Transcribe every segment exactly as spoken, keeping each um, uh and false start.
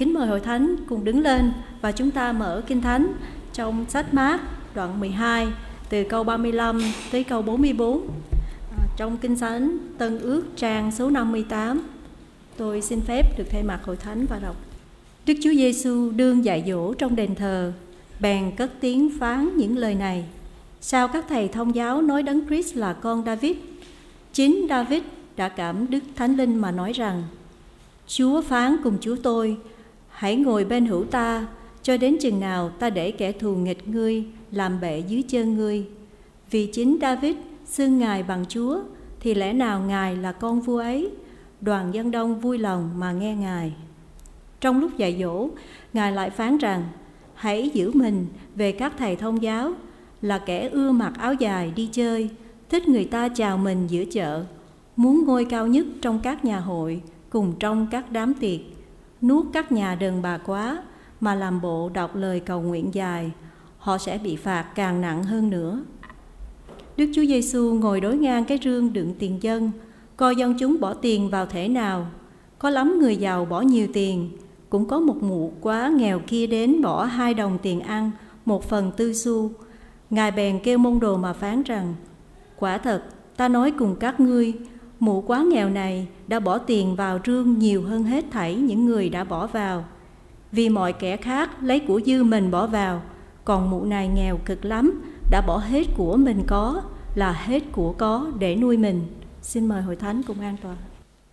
Kính mời Hội Thánh cùng đứng lên và chúng ta mở Kinh Thánh trong sách Mác đoạn mười hai từ câu ba mươi lăm tới câu bốn mươi bốn. À, trong Kinh Thánh Tân Ước trang số năm mươi tám. Tôi xin phép được thay mặt Hội Thánh và đọc. Đức Chúa Giêsu đương dạy dỗ trong đền thờ, bèn cất tiếng phán những lời này: Sao các thầy thông giáo nói Đấng Christ là con David? Chính David đã cảm Đức Thánh Linh mà nói rằng: Chúa phán cùng Chúa tôi: Hãy ngồi bên hữu ta, cho đến chừng nào ta để kẻ thù nghịch ngươi làm bệ dưới chân ngươi. Vì chính David xưng Ngài bằng Chúa, thì lẽ nào Ngài là con vua ấy? Đoàn dân đông vui lòng mà nghe Ngài. Trong lúc dạy dỗ, Ngài lại phán rằng: Hãy giữ mình về các thầy thông giáo, là kẻ ưa mặc áo dài đi chơi, thích người ta chào mình giữa chợ, muốn ngôi cao nhất trong các nhà hội, cùng trong các đám tiệc, nuốt các nhà đờn bà quá, mà làm bộ đọc lời cầu nguyện dài. Họ sẽ bị phạt càng nặng hơn nữa. Đức Chúa Giêsu ngồi đối ngang cái rương đựng tiền dân, coi dân chúng bỏ tiền vào thể nào. Có lắm người giàu bỏ nhiều tiền, cũng có một mụ quá nghèo kia đến bỏ hai đồng tiền ăn, một phần tư xu. Ngài bèn kêu môn đồ mà phán rằng: Quả thật, ta nói cùng các ngươi, mụ quá nghèo này đã bỏ tiền vào rương nhiều hơn hết thảy những người đã bỏ vào. Vì mọi kẻ khác lấy của dư mình bỏ vào, còn mụ này nghèo cực lắm, đã bỏ hết của mình có, là hết của có để nuôi mình. Xin mời Hội Thánh cùng an tọa.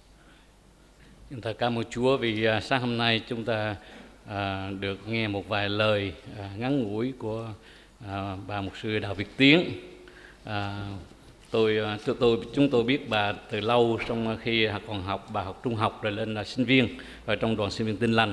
Chúng ta cảm ơn Chúa vì sáng hôm nay chúng ta à, được nghe một vài lời à, ngắn ngủi của à, bà mục sư Đào Việt Tiến. À, tôi, tôi, tôi chúng tôi biết bà từ lâu, trong khi còn học, bà học trung học rồi lên là sinh viên và trong đoàn sinh viên Tin Lành.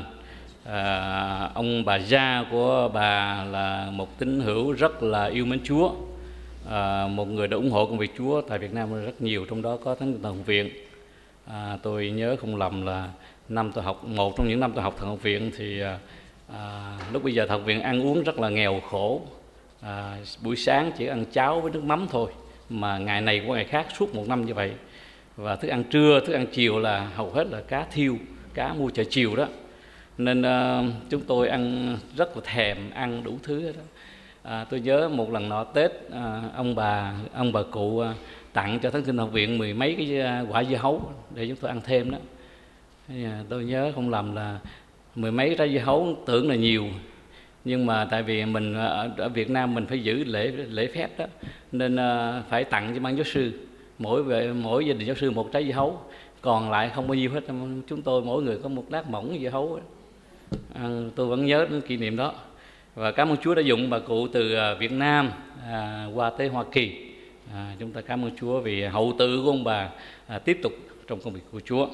À, ông bà gia của bà là một tín hữu rất là yêu mến Chúa, à, một người đã ủng hộ công việc Chúa tại Việt Nam rất nhiều, trong đó có Thánh Thần học viện. À, tôi nhớ không lầm là năm tôi học một trong những năm tôi học Thần học viện thì à, lúc bây giờ Thần học viện ăn uống rất là nghèo khổ, à, buổi sáng chỉ ăn cháo với nước mắm thôi, mà ngày này qua ngày khác suốt một năm như vậy. Và thức ăn trưa, thức ăn chiều là hầu hết là cá thiêu, cá mua chợ chiều đó, nên uh, chúng tôi ăn rất là thèm, ăn đủ thứ đó. À, tôi nhớ một lần nọ Tết, à, ông bà ông bà cụ à, tặng cho Thánh Kinh học viện mười mấy cái quả dưa hấu để chúng tôi ăn thêm đó. À, tôi nhớ không lầm là mười mấy trái dưa hấu, tưởng là nhiều, nhưng mà tại vì mình ở, ở Việt Nam mình phải giữ lễ lễ phép đó, nên uh, phải tặng cho ban giáo sư, mỗi về mỗi gia đình giáo sư một trái dưa hấu, còn lại không bao nhiêu hết. Chúng tôi mỗi người có một lát mỏng dưa hấu. À, tôi vẫn nhớ đến kỷ niệm đó. Và cảm ơn Chúa đã dùng bà cụ từ Việt Nam à, qua tới Hoa Kỳ. À, chúng ta cảm ơn Chúa vì hậu tự của ông bà à, tiếp tục trong công việc của Chúa.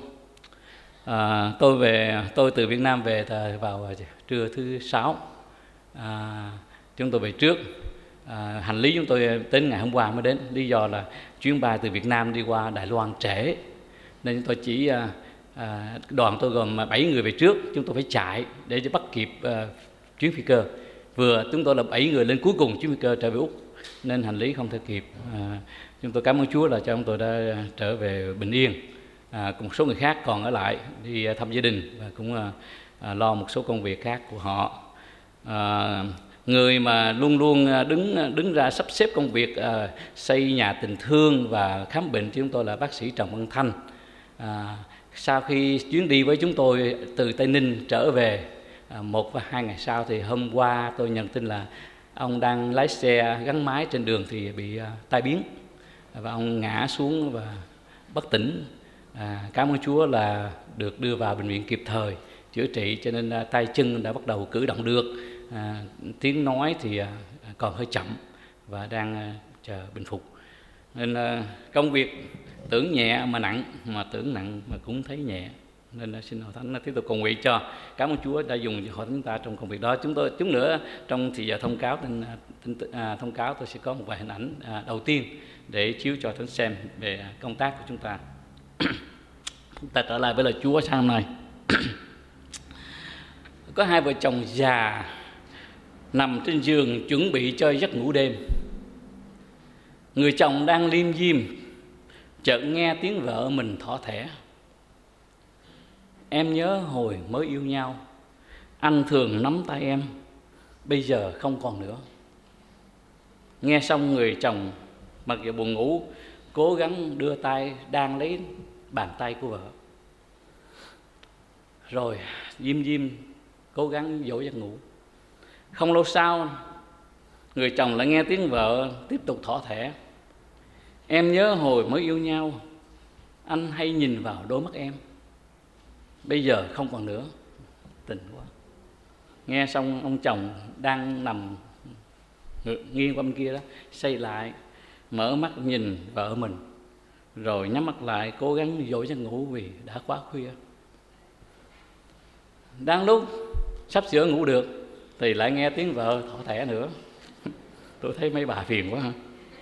À, tôi về tôi từ Việt Nam về vào trưa thứ sáu. À, chúng tôi về trước. À, hành lý chúng tôi đến ngày hôm qua mới đến. Lý do là chuyến bay từ Việt Nam đi qua Đài Loan trễ, nên chúng tôi chỉ à, à, đoàn tôi gồm bảy người về trước, chúng tôi phải chạy để cho bắt kịp à, chuyến phi cơ. Vừa chúng tôi là bảy người lên cuối cùng chuyến phi cơ trở về Úc, nên hành lý không thể kịp. À, chúng tôi cảm ơn Chúa là cho chúng tôi đã trở về bình yên. À, cùng một số người khác còn ở lại đi thăm gia đình và cũng à, à, lo một số công việc khác của họ. À, người mà luôn luôn đứng đứng ra sắp xếp công việc à, xây nhà tình thương và khám bệnh cho chúng tôi là bác sĩ Trần Văn Thanh. À, sau khi chuyến đi với chúng tôi từ Tây Ninh trở về, à, một và hai ngày sau thì hôm qua tôi nhận tin là ông đang lái xe gắn máy trên đường thì bị à, tai biến và ông ngã xuống và bất tỉnh. À, cảm ơn Chúa là được đưa vào bệnh viện kịp thời chữa trị, cho nên à, tay chân đã bắt đầu cử động được. À, tiếng nói thì à, còn hơi chậm và đang à, chờ bình phục. Nên à, công việc tưởng nhẹ mà nặng, mà tưởng nặng mà cũng thấy nhẹ. Nên là xin Hội Thánh tiếp tục cầu nguyện cho. Cảm ơn Chúa đã dùng Hội Thánh chúng ta trong công việc đó. Chúng tôi chút nữa trong thì giờ thông cáo tin, tin, à, thông cáo tôi sẽ có một vài hình ảnh à, đầu tiên để chiếu cho Thánh xem về công tác của chúng ta. Chúng ta trở lại với lời Chúa sáng hôm nay. Có hai vợ chồng già nằm trên giường chuẩn bị cho giấc ngủ đêm. Người chồng đang liêm diêm, chợt nghe tiếng vợ mình thỏ thẻ: Em nhớ hồi mới yêu nhau, anh thường nắm tay em, bây giờ không còn nữa. Nghe xong, người chồng mặc dù buồn ngủ cố gắng đưa tay đang lấy bàn tay của vợ, rồi diêm diêm cố gắng dỗ giấc ngủ. Không lâu sau, người chồng lại nghe tiếng vợ tiếp tục thỏ thẻ: em nhớ hồi mới yêu nhau, anh hay nhìn vào đôi mắt em, bây giờ không còn nữa. Tình quá. Nghe xong, ông chồng đang nằm nghiêng qua bên kia đó xây lại, mở mắt nhìn vợ mình, rồi nhắm mắt lại cố gắng dỗ giấc ngủ vì đã quá khuya. Đang lúc sắp sửa ngủ được thì lại nghe tiếng vợ thỏ thẻ nữa. Tôi thấy mấy bà phiền quá ha.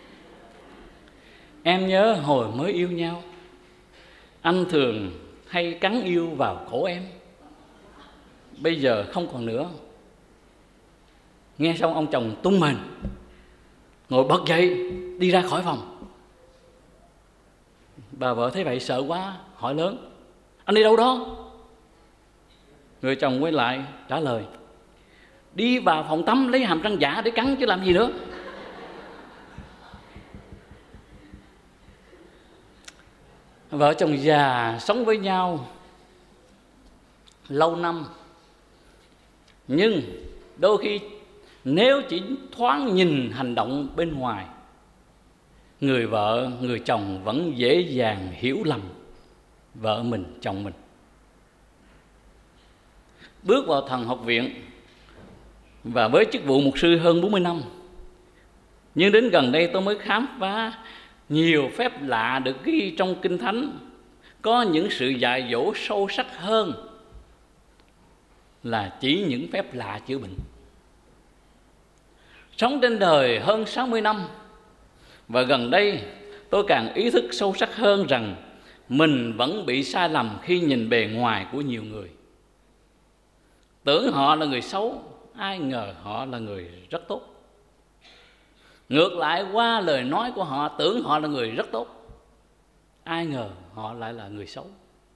Em nhớ hồi mới yêu nhau, anh thường hay cắn yêu vào cổ em, bây giờ không còn nữa. Nghe xong, ông chồng tung mình ngồi bật dậy đi ra khỏi phòng. Bà vợ thấy vậy sợ quá, hỏi lớn: anh đi đâu đó? Người chồng quay lại trả lời: đi vào phòng tắm lấy hàm răng giả để cắn chứ làm gì nữa. Vợ chồng già sống với nhau lâu năm, nhưng đôi khi nếu chỉ thoáng nhìn hành động bên ngoài, người vợ, người chồng vẫn dễ dàng hiểu lầm vợ mình, chồng mình. Bước vào thần học viện và với chức vụ mục sư hơn bốn mươi năm, nhưng đến gần đây tôi mới khám phá nhiều phép lạ được ghi trong Kinh Thánh có những sự dạy dỗ sâu sắc hơn là chỉ những phép lạ chữa bệnh. Sống trên đời hơn sáu mươi năm, và gần đây tôi càng ý thức sâu sắc hơn rằng mình vẫn bị sai lầm khi nhìn bề ngoài của nhiều người. Tưởng họ là người xấu, ai ngờ họ là người rất tốt. Ngược lại, qua lời nói của họ tưởng họ là người rất tốt, ai ngờ họ lại là người xấu.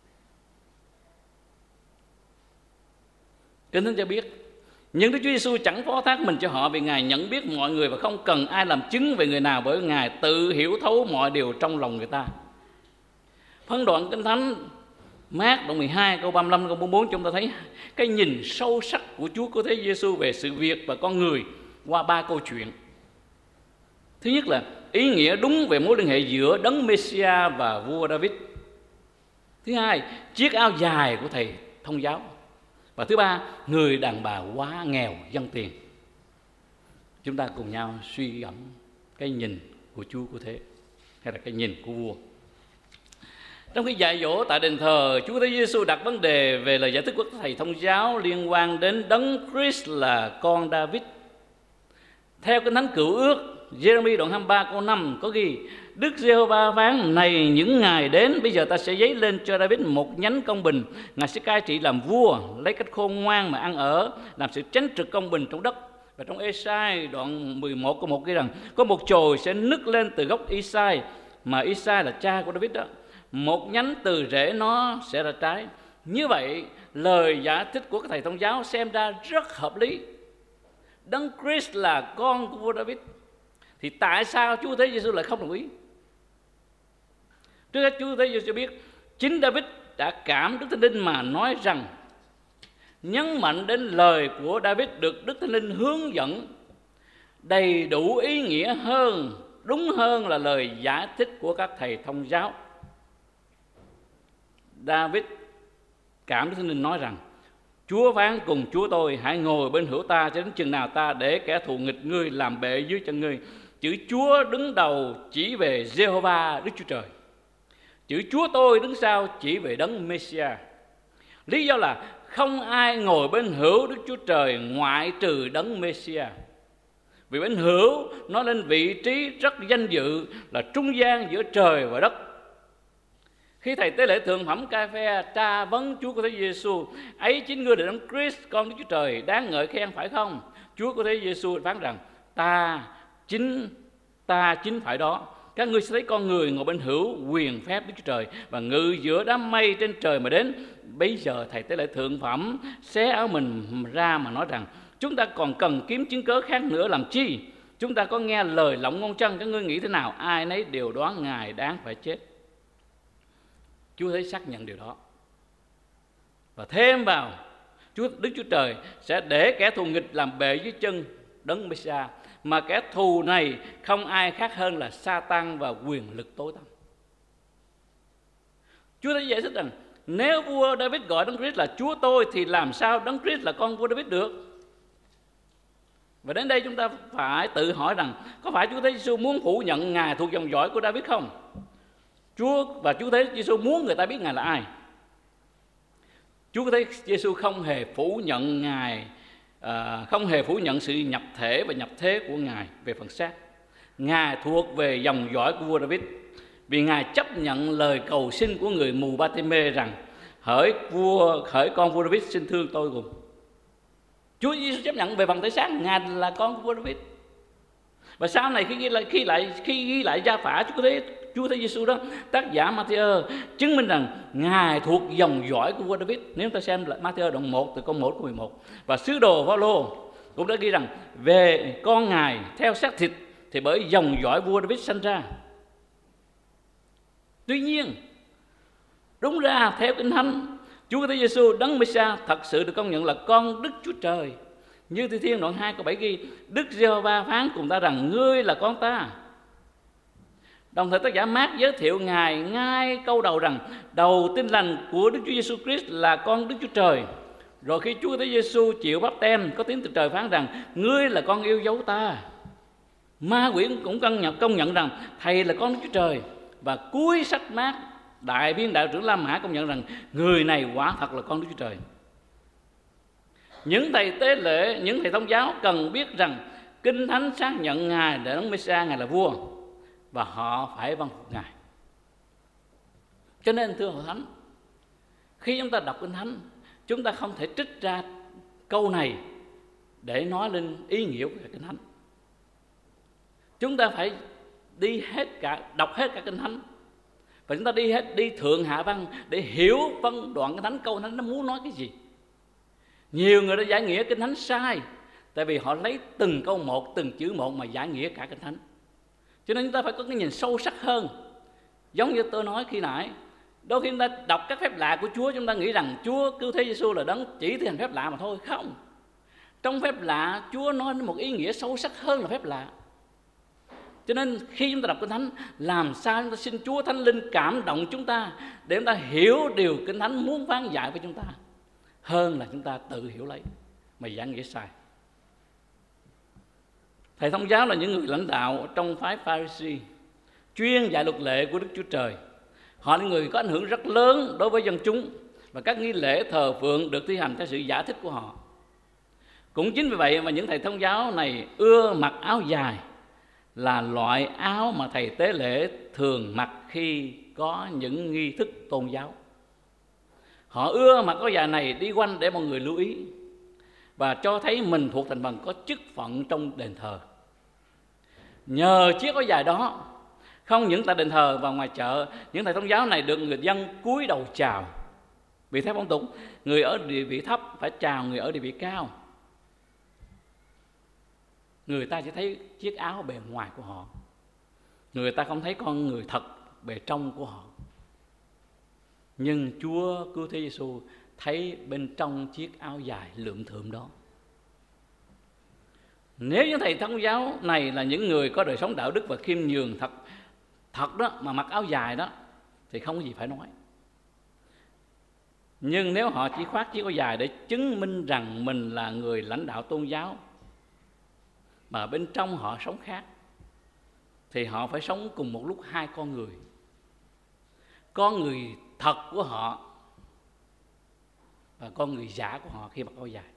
Kinh Thánh cho biết, nhưng Đức Chúa Giêsu chẳng phó thác mình cho họ, vì Ngài nhận biết mọi người và không cần ai làm chứng về người nào, bởi Ngài tự hiểu thấu mọi điều trong lòng người ta. Phân đoạn Kinh Thánh Mác đoạn mười hai câu ba mươi lăm câu bốn mươi bốn, chúng ta thấy cái nhìn sâu sắc của Chúa Cứu Thế Giêsu về sự việc và con người qua ba câu chuyện. Thứ nhất là ý nghĩa đúng về mối liên hệ giữa Đấng Messiah và vua David. Thứ hai, chiếc áo dài của thầy thông giáo. Và thứ ba, người đàn bà quá nghèo dân tiền. Chúng ta cùng nhau suy gẫm cái nhìn của Chúa Cứu Thế, hay là cái nhìn của vua. Trong khi dạy dỗ tại đền thờ, Chúa Thế Giêsu đặt vấn đề về lời giải thích của thầy thông giáo liên quan đến Đấng Christ là con David. Theo Kinh Thánh Cựu Ước, Giê-rê-mi đoạn hai mươi ba câu năm có ghi: Đức Giê-hô-va phán, này những ngày đến, bây giờ ta sẽ giấy lên cho David một nhánh công bình. Ngài sẽ cai trị làm vua, lấy cách khôn ngoan mà ăn ở, làm sự chánh trực công bình trong đất. Và trong Ê-sai đoạn mười một câu một ghi rằng: có một chồi sẽ nứt lên từ gốc Y-sai, mà Y-sai là cha của David đó. Một nhánh từ rễ nó sẽ ra trái. Như vậy, lời giải thích của các thầy thông giáo xem ra rất hợp lý. Đấng Christ là con của vua David, thì tại sao Chúa Thế Giêsu lại không đồng ý? Trước hết, Chúa Thế Giêsu cho biết chính David đã cảm Đức Thánh Linh mà nói rằng, nhấn mạnh đến lời của David được Đức Thánh Linh hướng dẫn đầy đủ ý nghĩa hơn, đúng hơn là lời giải thích của các thầy thông giáo. David cảm Đức Thánh Linh nói rằng: Chúa phán cùng Chúa tôi, hãy ngồi bên hữu ta cho đến chừng nào ta để kẻ thù nghịch ngươi làm bệ dưới chân ngươi. Chữ Chúa đứng đầu chỉ về Giê-hô-va Đức Chúa Trời. Chữ Chúa tôi đứng sau chỉ về Đấng Messiah. Lý do là không ai ngồi bên hữu Đức Chúa Trời ngoại trừ Đấng Messiah. Vì bên hữu nói lên vị trí rất danh dự, là trung gian giữa trời và đất. Khi thầy tế lễ thượng phẩm Ca-phe tra vấn Chúa của Thế Giêsu: ấy chính ngươi là Đấng Christ, con Đức Chúa Trời, đáng ngợi khen phải không? Chúa của Thế Giêsu phán rằng: ta chính ta chính phải đó. các ngươi sẽ thấy con người ngồi bên hữu quyền phép Đức Chúa Trời và ngự giữa đám mây trên trời mà đến. Bây giờ thầy tế lễ thượng phẩm xé áo mình ra mà nói rằng: chúng ta còn cần kiếm chứng cớ khác nữa làm chi? Chúng ta có nghe lời lộng ngôn chân, các ngươi nghĩ thế nào? Ai nấy đều đoán Ngài đáng phải chết. Chúa thấy xác nhận điều đó. Và thêm vào, Chúa Đức Chúa Trời sẽ để kẻ thù nghịch làm bệ dưới chân Đấng Mê-sa, mà kẻ thù này không ai khác hơn là Sa-tan và quyền lực tối tăm. Chúa đã giải thích rằng nếu vua David gọi Đấng Christ là Chúa tôi, thì làm sao Đấng Christ là con vua David được? Và đến đây chúng ta phải tự hỏi rằng có phải Chúa Thế Giêsu muốn phủ nhận Ngài thuộc dòng dõi của David không? Chúa và Chúa Thế Giêsu muốn người ta biết Ngài là ai? Chúa Thế Giêsu không hề phủ nhận Ngài, à, không hề phủ nhận sự nhập thể và nhập thế của Ngài về phần xác. Ngài thuộc về dòng dõi của vua David, vì Ngài chấp nhận lời cầu xin của người mù Ba-ti-mê rằng: hỡi vua, hỡi con vua David, xin thương tôi cùng. Chúa Giêsu chấp nhận về phần thể xác Ngài là con của vua David. Và sau này khi ghi lại khi lại khi ghi lại gia phả Chúa Thế Chúa Thế Giêsu đó, tác giả Ma-thi-ơ chứng minh rằng Ngài thuộc dòng dõi của vua David. Nếu ta xem lại Ma-thi-ơ đoạn một từ câu một đến mười một, và sứ đồ Phaolô cũng đã ghi rằng về con Ngài theo xác thịt thì bởi dòng dõi vua David sanh ra. Tuy nhiên, đúng ra theo Kinh Thánh, Chúa Thế Giêsu Đấng Mê-sa thật sự được công nhận là con Đức Chúa Trời. Như Thi Thiên đoạn hai câu bảy ghi: Đức Giê-hô-va phán cùng ta rằng ngươi là con ta. Đồng thời tác giả Mác giới thiệu Ngài ngay câu đầu rằng đầu tin lành của Đức Chúa Giêsu Christ là con Đức Chúa Trời. Rồi khi Chúa Thế Giêsu chịu báp têm, có tiếng từ trời phán rằng ngươi là con yêu dấu ta. Ma quỷ cũng công nhận, công nhận rằng thầy là con Đức Chúa Trời. Và cuối sách Mác, đại viên đạo trưởng La Mã công nhận rằng người này quả thật là con Đức Chúa Trời. Những thầy tế lễ, những thầy thông giáo cần biết rằng Kinh Thánh xác nhận Ngài là Đấng Mê-sa, Ngài là vua, và họ phải vâng phục Ngài. Cho nên thưa hội thánh, khi chúng ta đọc Kinh Thánh, chúng ta không thể trích ra câu này để nói lên ý nghĩa của Kinh Thánh. Chúng ta phải đi hết cả, đọc hết cả Kinh Thánh, và chúng ta đi hết đi thượng hạ văn để hiểu phân đoạn Kinh Thánh, câu Thánh nó muốn nói cái gì. Nhiều người đã giải nghĩa Kinh Thánh sai, tại vì họ lấy từng câu một, từng chữ một mà giải nghĩa cả Kinh Thánh. Cho nên chúng ta phải có cái nhìn sâu sắc hơn. Giống như tôi nói khi nãy, đôi khi chúng ta đọc các phép lạ của Chúa, chúng ta nghĩ rằng Chúa Cứu Thế Giêsu là Đấng chỉ thi hành phép lạ mà thôi. Không, trong phép lạ Chúa nói một ý nghĩa sâu sắc hơn là phép lạ. Cho nên khi chúng ta đọc Kinh Thánh, làm sao chúng ta xin Chúa Thánh Linh cảm động chúng ta để chúng ta hiểu điều Kinh Thánh muốn phán dạy với chúng ta, hơn là chúng ta tự hiểu lấy mà giải nghĩa sai. Thầy thông giáo là những người lãnh đạo trong phái Pha-ri-si, chuyên dạy luật lệ của Đức Chúa Trời. Họ là người có ảnh hưởng rất lớn đối với dân chúng, và các nghi lễ thờ phượng được thi hành theo sự giải thích của họ. Cũng chính vì vậy mà những thầy thông giáo này ưa mặc áo dài, là loại áo mà thầy tế lễ thường mặc khi có những nghi thức tôn giáo. Họ ưa mặc áo dài này đi quanh để mọi người lưu ý, và cho thấy mình thuộc thành phần có chức phận trong đền thờ. Nhờ chiếc áo dài đó, không những tại đền thờ và ngoài chợ, những thầy thông giáo này được người dân cúi đầu chào. Vì theo phong tục, người ở địa vị thấp phải chào người ở địa vị cao. Người ta chỉ thấy chiếc áo bề ngoài của họ, người ta không thấy con người thật bề trong của họ. Nhưng Chúa Cứu Thế Giêsu thấy bên trong chiếc áo dài lượm thượm đó. Nếu những thầy thông giáo này là những người có đời sống đạo đức và khiêm nhường thật thật đó, mà mặc áo dài đó, thì không có gì phải nói. Nhưng nếu họ chỉ khoác chiếc áo dài để chứng minh rằng mình là người lãnh đạo tôn giáo, mà bên trong họ sống khác, thì họ phải sống cùng một lúc hai con người. Con người thật của họ và con người giả của họ khi mặc áo dài.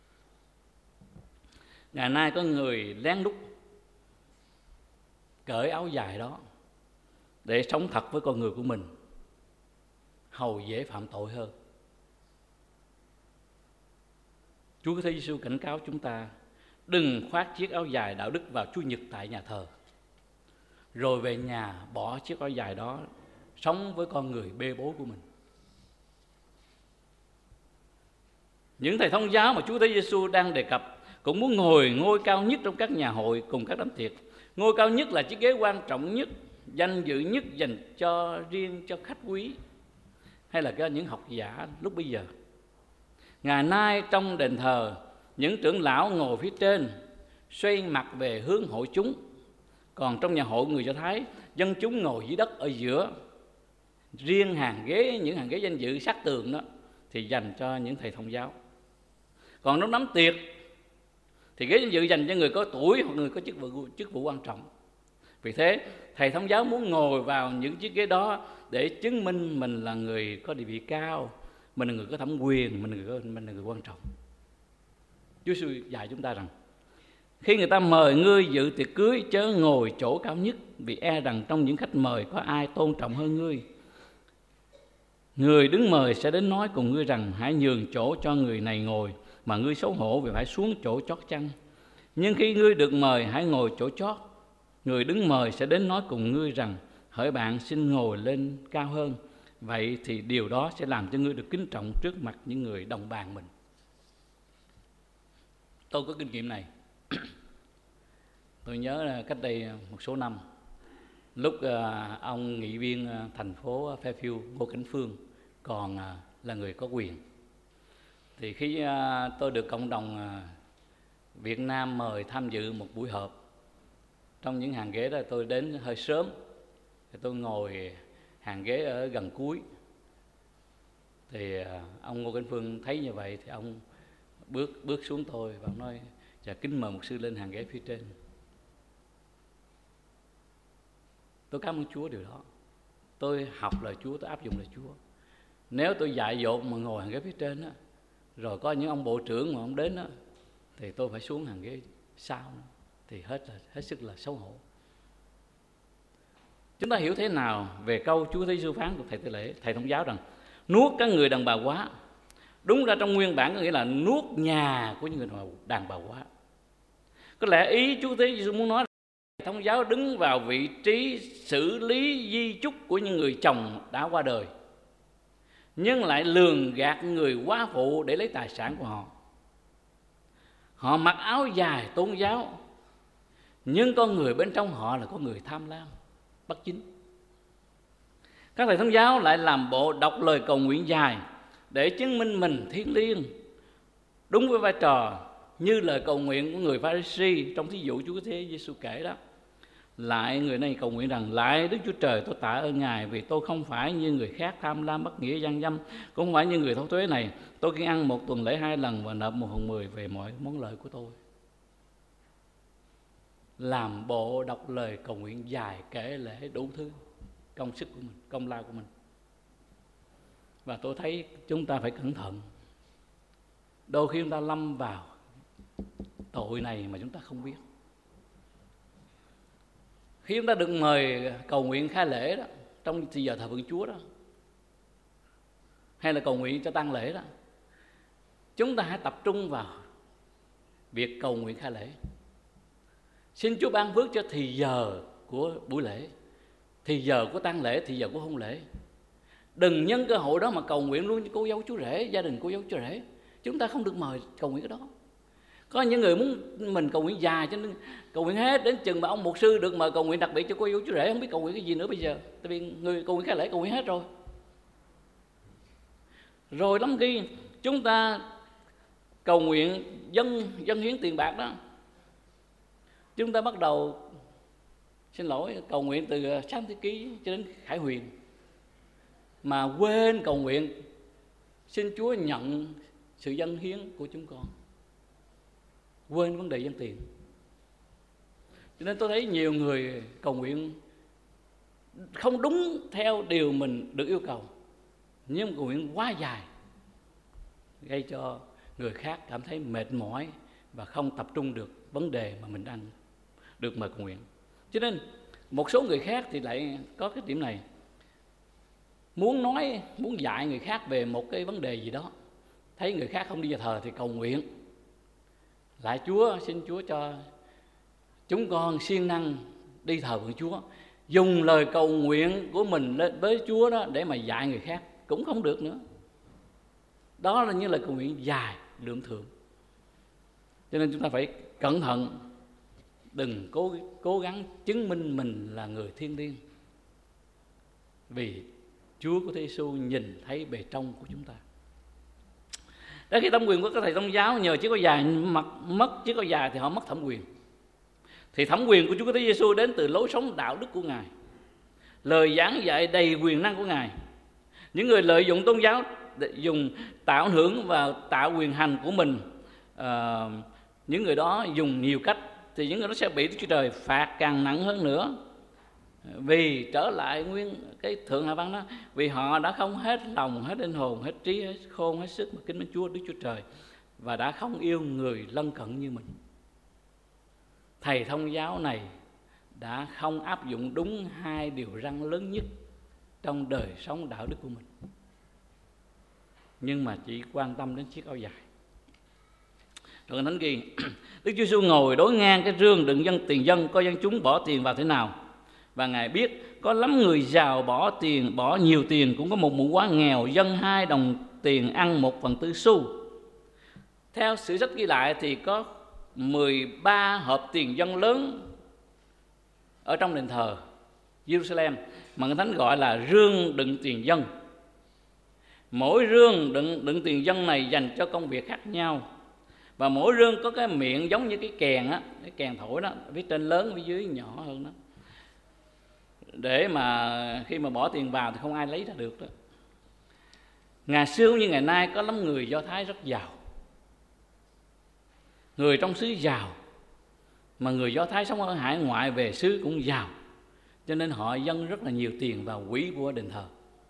Ngày nay có người lén lút cởi áo dài đó để sống thật với con người của mình, hầu dễ phạm tội hơn. Chúa Thế Giêsu cảnh cáo chúng ta đừng khoác chiếc áo dài đạo đức vào Chủ nhật tại nhà thờ. rồi về nhà bỏ chiếc áo dài đó, sống với con người bê bối của mình. Những thầy thông giáo mà Chúa Thế Giêsu đang đề cập cũng muốn ngồi ngôi cao nhất trong các nhà hội cùng các đám tiệc. Ngôi cao nhất là chiếc ghế quan trọng nhất, danh dự nhất dành cho riêng cho khách quý hay là cho những học giả lúc bây giờ. Ngày nay trong đền thờ, những trưởng lão ngồi phía trên, xoay mặt về hướng hội chúng. Còn trong nhà hội người Do Thái, dân chúng ngồi dưới đất ở giữa. Riêng hàng ghế, những hàng ghế danh dự sát tường đó thì dành cho những thầy thông giáo. Còn trong đám tiệc thì ghế danh dự dành cho người có tuổi hoặc người có chức vụ, chức vụ quan trọng. Vì thế thầy thông giáo muốn ngồi vào những chiếc ghế đó để chứng minh mình là người có địa vị cao, mình là người có thẩm quyền, mình là người, mình là người quan trọng. Chúa Giêsu dạy chúng ta rằng khi người ta mời ngươi dự tiệc cưới, chớ ngồi chỗ cao nhất, vì e rằng trong những khách mời có ai tôn trọng hơn ngươi. Người đứng mời sẽ đến nói cùng ngươi rằng hãy nhường chỗ cho người này ngồi, mà ngươi xấu hổ vì phải xuống chỗ chót chăn. Nhưng khi ngươi được mời, hãy ngồi chỗ chót. Người đứng mời sẽ đến nói cùng ngươi rằng hỡi bạn, xin ngồi lên cao hơn. Vậy thì điều đó sẽ làm cho ngươi được kính trọng trước mặt những người đồng bàn mình. Tôi có kinh nghiệm này. Tôi nhớ là cách đây một số năm, lúc ông nghị viên thành phố Fairfield Ngô Cảnh Phương còn là người có quyền, thì khi tôi được cộng đồng Việt Nam mời tham dự một buổi họp, trong những hàng ghế đó tôi đến hơi sớm, thì tôi ngồi hàng ghế ở gần cuối. Thì ông Ngô Cảnh Phương thấy như vậy thì ông bước bước xuống tôi và ông nói: "Dạ kính mời mục sư lên hàng ghế phía trên." Tôi cảm ơn Chúa điều đó. Tôi học lời Chúa, tôi áp dụng lời Chúa. Nếu tôi dại dột mà ngồi hàng ghế phía trên á, rồi có những ông bộ trưởng mà ông đến á, thì tôi phải xuống hàng ghế sau nữa, thì hết là hết sức là xấu hổ. Chúng ta hiểu thế nào về câu Chúa Thế Giêsu phán của thầy tế lễ, thầy thông giáo rằng nuốt các người đàn bà quá? Đúng ra trong nguyên bản có nghĩa là nuốt nhà của những người đàn bà quá. Có lẽ ý Chúa Thế Giêsu muốn nói là thầy thông giáo đứng vào vị trí xử lý di chúc của những người chồng đã qua đời, nhưng lại lường gạt người quá phụ để lấy tài sản của họ. Họ mặc áo dài tôn giáo, nhưng con người bên trong họ là có người tham lam, bất chính. Các thầy thông giáo lại làm bộ đọc lời cầu nguyện dài để chứng minh mình thiêng liêng, đúng với vai trò như lời cầu nguyện của người Pha-ri-si trong thí dụ Chúa Thế Giêsu kể đó. Lại người này cầu nguyện rằng: "Lại Đức Chúa Trời, tôi tạ ơn Ngài vì tôi không phải như người khác tham lam bất nghĩa gian dâm, cũng không phải như người thâu thuế này. Tôi khi ăn một tuần lễ hai lần và nộp một phần mười về mọi món lợi của tôi." Làm bộ đọc lời cầu nguyện dài, kể lễ đủ thứ công sức của mình, công lao của mình. Và tôi thấy chúng ta phải cẩn thận. Đôi khi chúng ta lâm vào tội này mà chúng ta không biết. Khi chúng ta được mời cầu nguyện khai lễ đó, trong thì giờ thờ phượng Chúa đó, hay là cầu nguyện cho tang lễ đó, chúng ta hãy tập trung vào việc cầu nguyện khai lễ. Xin Chúa ban phước cho thì giờ của buổi lễ, thì giờ của tang lễ, thì giờ của hôn lễ. Đừng nhân cơ hội đó mà cầu nguyện luôn cho cô dâu chú rể, gia đình cô dâu chú rể. Chúng ta không được mời cầu nguyện cái đó. Có những người muốn mình cầu nguyện dài cho nên cầu nguyện hết, đến chừng mà ông mục sư được mời cầu nguyện đặc biệt cho cô dâu chú rể, không biết cầu nguyện cái gì nữa bây giờ. Tại vì người cầu nguyện khai lễ cầu nguyện hết rồi. Rồi lắm khi chúng ta cầu nguyện dân dân hiến tiền bạc đó, chúng ta bắt đầu, xin lỗi, cầu nguyện từ Sáng Thế Ký cho đến Khải Huyền, mà quên cầu nguyện xin Chúa nhận sự dâng hiến của chúng con, quên vấn đề dân tiền. Cho nên tôi thấy nhiều người cầu nguyện không đúng theo điều mình được yêu cầu, nhưng cầu nguyện quá dài, gây cho người khác cảm thấy mệt mỏi và không tập trung được vấn đề mà mình đang được mời cầu nguyện. Cho nên một số người khác thì lại có cái điểm này, muốn nói, muốn dạy người khác về một cái vấn đề gì đó, thấy người khác không đi vào thờ thì cầu nguyện lại Chúa, xin Chúa cho chúng con siêng năng đi thờ phượng Chúa. dùng lời cầu nguyện của mình lên với Chúa đó để mà dạy người khác cũng không được nữa. Đó là những lời cầu nguyện dài lượng thượng. Cho nên chúng ta phải cẩn thận, đừng cố cố gắng chứng minh mình là người thiêng liêng, vì Chúa của Thế Giêsu nhìn thấy bề trong của chúng ta. Đó, khi thẩm quyền của các thầy tôn giáo nhờ chiếc áo dài mặc mất chiếc áo dài thì họ mất thẩm quyền. Thì thẩm quyền của Chúa Thế Giêsu đến từ lối sống đạo đức của Ngài, lời giảng dạy đầy quyền năng của Ngài. Những người lợi dụng tôn giáo để dùng tạo ảnh hưởng và tạo quyền hành của mình, à, những người đó dùng nhiều cách, thì những người đó sẽ bị Đức Chúa Trời phạt càng nặng hơn nữa. Vì trở lại nguyên cái thượng hạ văn đó, vì họ đã không hết lòng, hết linh hồn, hết trí, hết khôn, hết sức mà kính mến Chúa Đức Chúa Trời, và đã không yêu người lân cận như mình. Thầy thông giáo này đã không áp dụng đúng hai điều răn lớn nhất trong đời sống đạo đức của mình, nhưng mà chỉ quan tâm đến chiếc áo dài. Rồi Thánh ghi Đức Chúa Giêsu ngồi đối ngang cái rương đựng dân tiền dân, coi dân chúng bỏ tiền vào thế nào. Và Ngài biết có lắm người giàu bỏ tiền, bỏ nhiều tiền, cũng có một mụ quá nghèo dâng hai đồng tiền ăn một phần tư xu. Theo sử sách ghi lại thì có mười ba hộp tiền dân lớn ở trong đền thờ Jerusalem mà Kinh Thánh gọi là rương đựng tiền dân. Mỗi rương đựng, đựng tiền dân này dành cho công việc khác nhau, và mỗi rương có cái miệng giống như cái kèn á, cái kèn thổi đó, phía trên lớn, phía dưới nhỏ hơn đó, để mà khi mà bỏ tiền vào thì không ai lấy ra được đó. Ngày xưa cũng như ngày nay có lắm người Do Thái rất giàu, người trong xứ giàu, mà người Do Thái sống ở hải ngoại về xứ cũng giàu, cho nên họ dâng rất là nhiều tiền vào quỹ của đền thờ.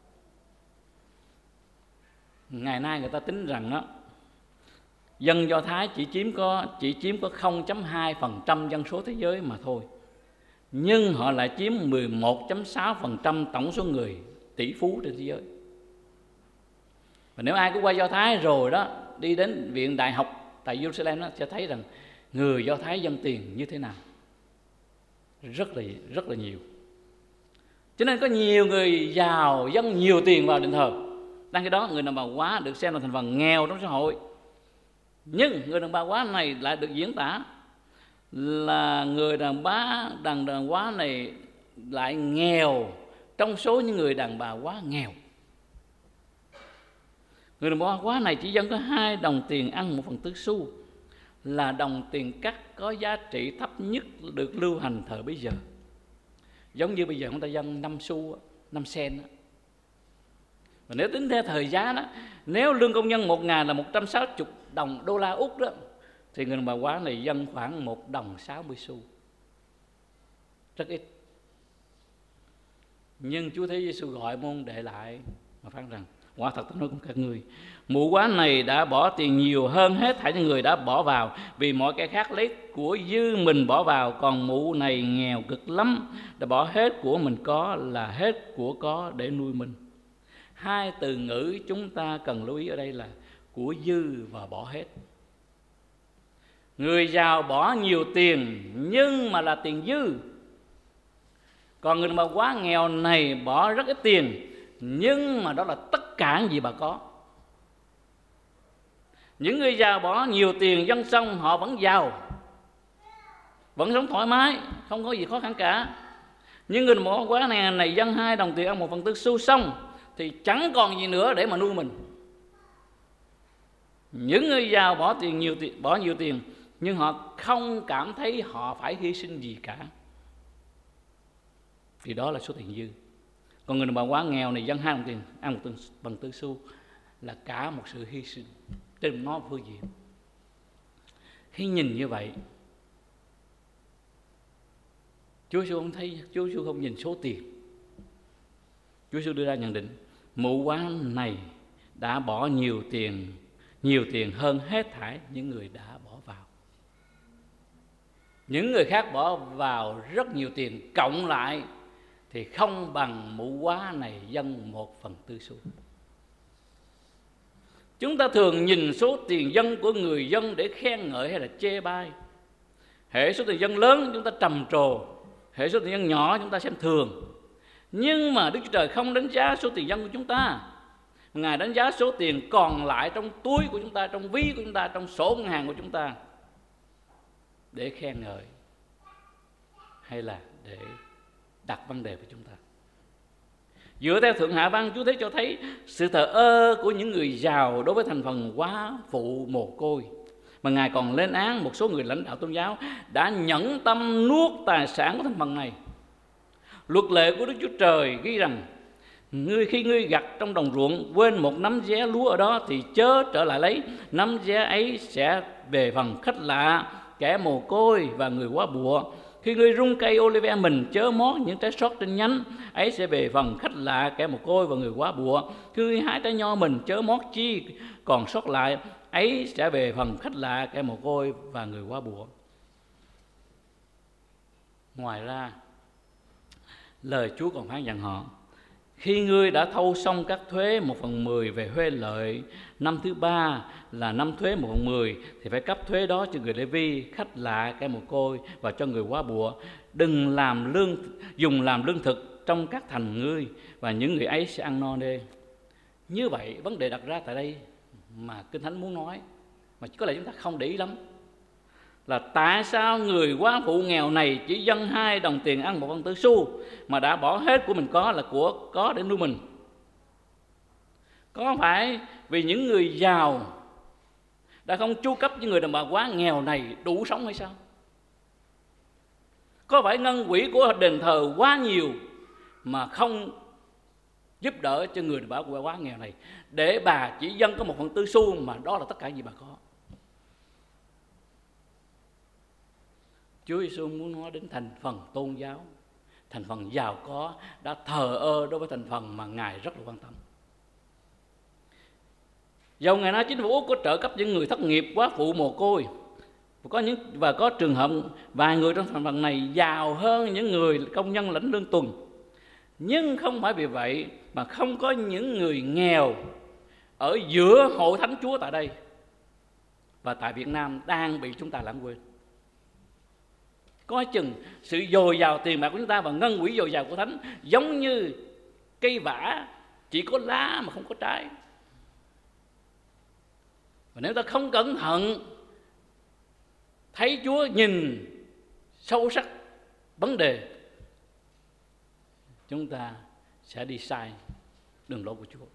Ngày nay người ta tính rằng đó, dân Do Thái chỉ chiếm có chỉ chiếm có không phẩy hai phần trăm dân số thế giới mà thôi, nhưng họ lại chiếm mười một phẩy sáu phần trăm tổng số người tỷ phú trên thế giới. Và nếu ai có qua Do Thái rồi đó, đi đến viện đại học tại Jerusalem đó, sẽ thấy rằng người Do Thái dâng tiền như thế nào, rất là rất là nhiều. Cho nên có nhiều người giàu dâng nhiều tiền vào đền thờ. Đang cái đó người đàn bà quá được xem là thành phần nghèo trong xã hội, nhưng người đàn bà quá này lại được diễn tả là người đàn bà đàn bà quá này lại nghèo trong số những người đàn bà quá nghèo. Người đàn bà quá này chỉ dâng có hai đồng tiền ăn một phần tư xu, là đồng tiền cắt có giá trị thấp nhất được lưu hành thời bấy giờ. Giống như bây giờ chúng ta dâng năm xu, năm sen đó. Và nếu tính theo thời giá đó, nếu lương công nhân một ngày là một trăm sáu mươi đồng đô la Úc đó, thì người đàn bà quá này dâng khoảng một đồng sáu mươi xu, rất ít. Nhưng Chúa Thế Giêsu gọi môn đệ lại mà phán rằng: quả thật tôi nói cùng các ngươi, mụ quá này đã bỏ tiền nhiều hơn hết thảy những người đã bỏ vào, vì mọi kẻ khác lấy của dư mình bỏ vào, còn mụ này nghèo cực lắm, đã bỏ hết của mình có, là hết của có để nuôi mình. Hai từ ngữ chúng ta cần lưu ý ở đây là của dư và bỏ hết. Người giàu bỏ nhiều tiền nhưng mà là tiền dư, còn người mà quá nghèo này bỏ rất ít tiền nhưng mà đó là tất cả những gì bà có. Những người giàu bỏ nhiều tiền dâng xong họ vẫn giàu, vẫn sống thoải mái, không có gì khó khăn cả. Nhưng người bỏ quá này, này dâng hai đồng tiền ăn một phần tư xu xong thì chẳng còn gì nữa để mà nuôi mình. Những người giàu bỏ tiền nhiều tiền, bỏ nhiều tiền nhưng họ không cảm thấy họ phải hy sinh gì cả, vì đó là số tiền dư. Còn người đàn bà quá nghèo này dâng hai đồng tiền ăn một bằng tư xu là cả một sự hy sinh trên nó phương diện. Khi nhìn như vậy, Chúa Giêsu không thấy, Chúa Giêsu không nhìn số tiền. Chúa Giêsu đưa ra nhận định: mụ quá này đã bỏ nhiều tiền, nhiều tiền hơn hết thảy những người đã bỏ vào. Những người khác bỏ vào rất nhiều tiền, cộng lại thì không bằng mụ quá này dâng một phần tư xu. Chúng ta thường nhìn số tiền dâng của người dân để khen ngợi hay là chê bai. Hễ số tiền dâng lớn chúng ta trầm trồ, Hệ số tiền dân nhỏ chúng ta xem thường, nhưng mà Đức Chúa Trời không đánh giá số tiền dân của chúng ta. Ngài đánh giá số tiền còn lại trong túi của chúng ta, trong ví của chúng ta, trong sổ ngân hàng của chúng ta, để khen ngợi hay là để đặt vấn đề với chúng ta. Dựa theo Thượng Hạ Văn, Chúa Thấy cho thấy sự thờ ơ của những người giàu đối với thành phần quá phụ mồ côi. Mà Ngài còn lên án một số người lãnh đạo tôn giáo đã nhẫn tâm nuốt tài sản của thành phần này. Luật lệ của Đức Chúa Trời ghi rằng, ngươi khi ngươi gặt trong đồng ruộng quên một nắm vé lúa ở đó thì chớ trở lại lấy, nắm vé ấy sẽ về phần khách lạ, kẻ mồ côi và người quá bụa. Khi ngươi rung cây olive mình chớ mót những trái sót trên nhánh, ấy sẽ về phần khách lạ, kẻ mồ côi và người quá bụa. Khi ngươi hái trái nho mình chớ mót chi còn sót lại, ấy sẽ về phần khách lạ, kẻ mồ côi và người quá bụa. Ngoài ra, lời Chúa còn phán dặn họ, khi ngươi đã thâu xong các thuế một phần mười về huê lợi, năm thứ ba là năm thuế một phần mười thì phải cấp thuế đó cho người Lê Vi, khách lạ, kẻ mồ côi và cho người quá bụa. Đừng làm lương dùng làm lương thực trong các thành ngươi, và những người ấy sẽ ăn no nê. Như vậy vấn đề đặt ra tại đây mà Kinh Thánh muốn nói, mà có lẽ chúng ta không để ý lắm, là tại sao người quá phụ nghèo này chỉ dâng hai đồng tiền ăn một phân tư xu mà đã bỏ hết của mình có là của có để nuôi mình? Có phải vì những người giàu đã không chu cấp với người đàn bà quá nghèo này đủ sống hay sao? Có phải ngân quỹ của đền thờ quá nhiều mà không giúp đỡ cho người đàn bà quá nghèo này, để bà chỉ dâng có một phần tư xu mà đó là tất cả gì bà có? Chúa Giêsu muốn nói đến thành phần tôn giáo, thành phần giàu có đã thờ ơ đối với thành phần mà Ngài rất là quan tâm. Dầu Ngài nói chính phủ Úc có trợ cấp những người thất nghiệp, quá phụ, mồ côi, và có những và có trường hợp vài người trong thành phần này giàu hơn những người công nhân lãnh lương tuần, nhưng không phải vì vậy mà không có những người nghèo ở giữa hội thánh Chúa tại đây và tại Việt Nam đang bị chúng ta lãng quên. Coi chừng sự dồi dào tiền bạc của chúng ta và ngân quỹ dồi dào của Thánh giống như cây vả chỉ có lá mà không có trái. Và nếu ta không cẩn thận thấy Chúa nhìn sâu sắc vấn đề, chúng ta sẽ đi sai đường lối của Chúa.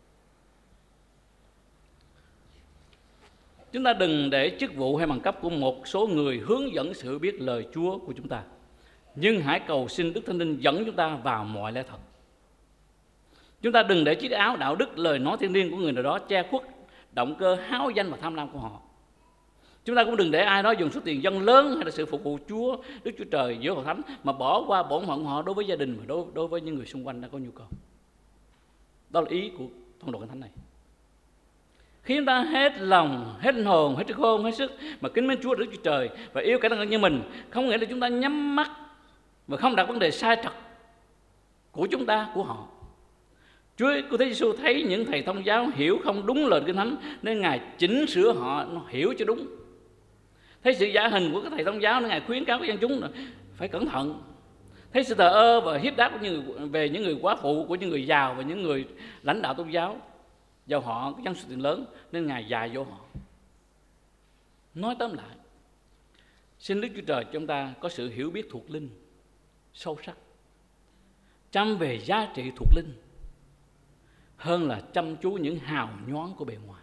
Chúng ta đừng để chức vụ hay bằng cấp của một số người hướng dẫn sự biết lời Chúa của chúng ta, nhưng hãy cầu xin Đức Thánh Linh dẫn chúng ta vào mọi lẽ thật. Chúng ta đừng để chiếc áo đạo đức, lời nói thiêng liêng của người nào đó che khuất động cơ háo danh và tham lam của họ. Chúng ta cũng đừng để ai đó dùng số tiền dâng lớn hay là sự phục vụ Chúa, Đức Chúa Trời giữa hội thánh mà bỏ qua bổn phận họ đối với gia đình và đối, đối với những người xung quanh đang có nhu cầu. Đó là ý của thông đồ Kinh Thánh này. Khi chúng ta hết lòng, hết hồn, hết sức hồn, hết sức mà kính mến Chúa Đức Chúa Trời và yêu cả nhân như mình, không nghĩa là chúng ta nhắm mắt và không đặt vấn đề sai trật của chúng ta, của họ. Chúa Cứu Thế Giêsu thấy những thầy thông giáo hiểu không đúng lời Kinh Thánh nên Ngài chỉnh sửa họ nó hiểu cho đúng. Thấy sự giả hình của các thầy thông giáo nên Ngài khuyến cáo các dân chúng phải cẩn thận. Thấy sự thờ ơ và hiếp đáp của những người, về những người quá phụ, của những người giàu và những người lãnh đạo tôn giáo, do họ có dân số tiền lớn nên Ngài dạy dỗ họ. Nói tóm lại, xin Đức Chúa Trời chúng ta có sự hiểu biết thuộc linh sâu sắc, chăm về giá trị thuộc linh hơn là chăm chú những hào nhoáng của bề ngoài.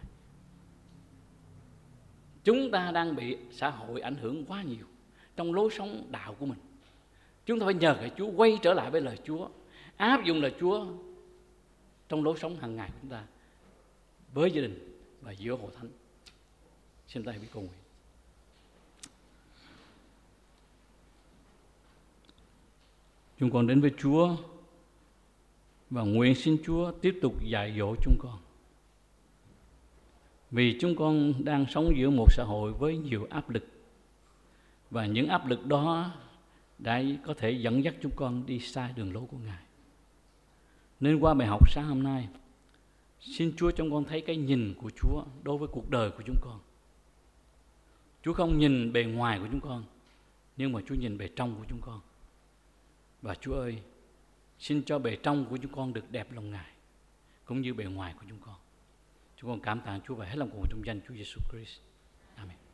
Chúng ta đang bị xã hội ảnh hưởng quá nhiều trong lối sống đạo của mình. Chúng ta phải nhờ cái Chúa quay trở lại với lời Chúa, áp dụng lời Chúa trong lối sống hàng ngày của chúng ta, với gia đình và giữa hội thánh. Xin ta hãy biết cầu nguyện. Chúng con đến với Chúa và nguyện xin Chúa tiếp tục dạy dỗ chúng con. Vì chúng con đang sống giữa một xã hội với nhiều áp lực, và những áp lực đó đã có thể dẫn dắt chúng con đi sai đường lối của Ngài. Nên qua bài học sáng hôm nay, xin Chúa cho con thấy cái nhìn của Chúa đối với cuộc đời của chúng con. Chúa không nhìn bề ngoài của chúng con, nhưng mà Chúa nhìn bề trong của chúng con. Và Chúa ơi, xin cho bề trong của chúng con được đẹp lòng Ngài, cũng như bề ngoài của chúng con. Chúng con cảm tạ Chúa và hết lòng cùng trong danh Chúa Giêsu Christ. Amen.